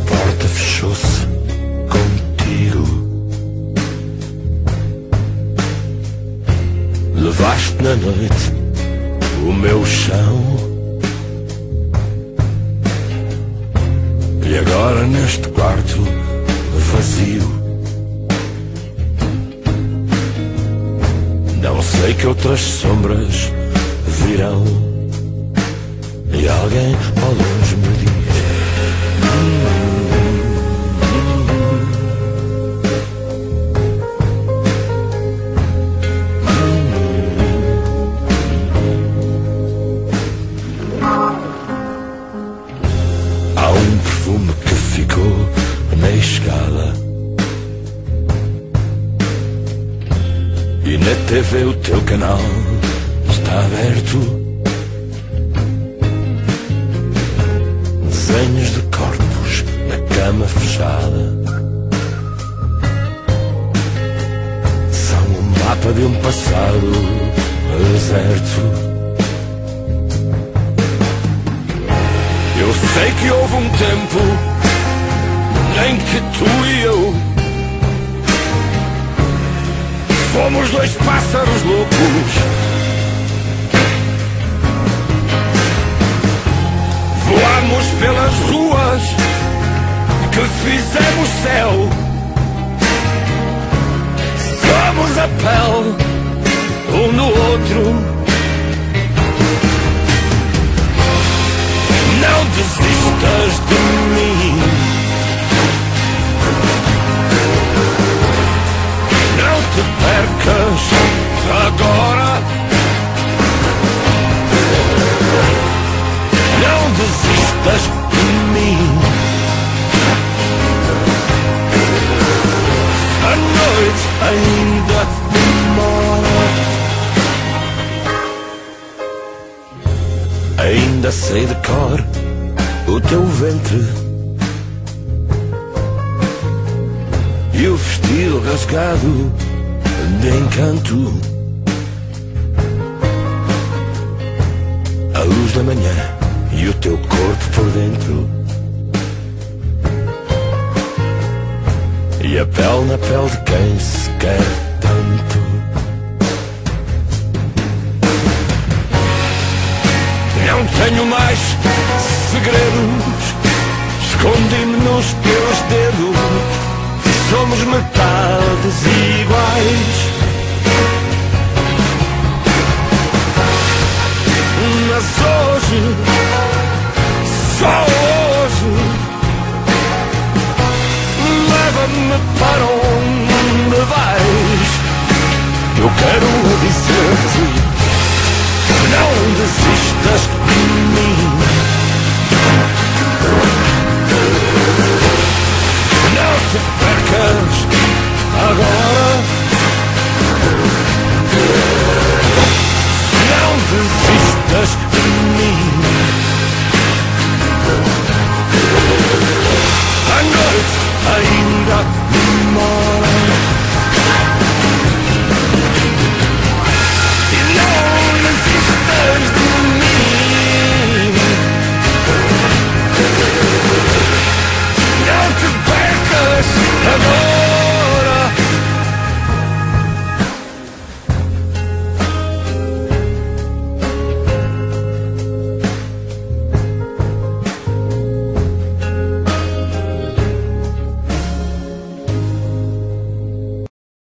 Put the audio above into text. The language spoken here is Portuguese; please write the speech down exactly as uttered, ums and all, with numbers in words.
porta fechou-se contigo. Levaste na noite o meu chão. E agora neste quarto vazio, não sei que outras sombras virão. E alguém ao longe me diz: há um perfume que ficou na escala, e na T V o teu canal está aberto. Desenhos de corpos na cama fechada são o mapa de um passado deserto. Eu sei que houve um tempo em que tu e eu fomos dois pássaros loucos. Voamos pelas ruas que fizemos céu. Somos a pele um no outro. Não desistas de mim. Não te percas agora. Não desistas de mim. A noite ainda demora. Ainda sei de cor o teu ventre e o vestido rasgado de encanto. A luz da manhã e o teu corpo por dentro, e a pele na pele de quem se quer tanto. Não tenho mais segredos, escondi-me nos teus dedos. Somos metades iguais, mas hoje, só hoje, leva-me para onde vais. Eu quero dizer-te: não desistas de mim.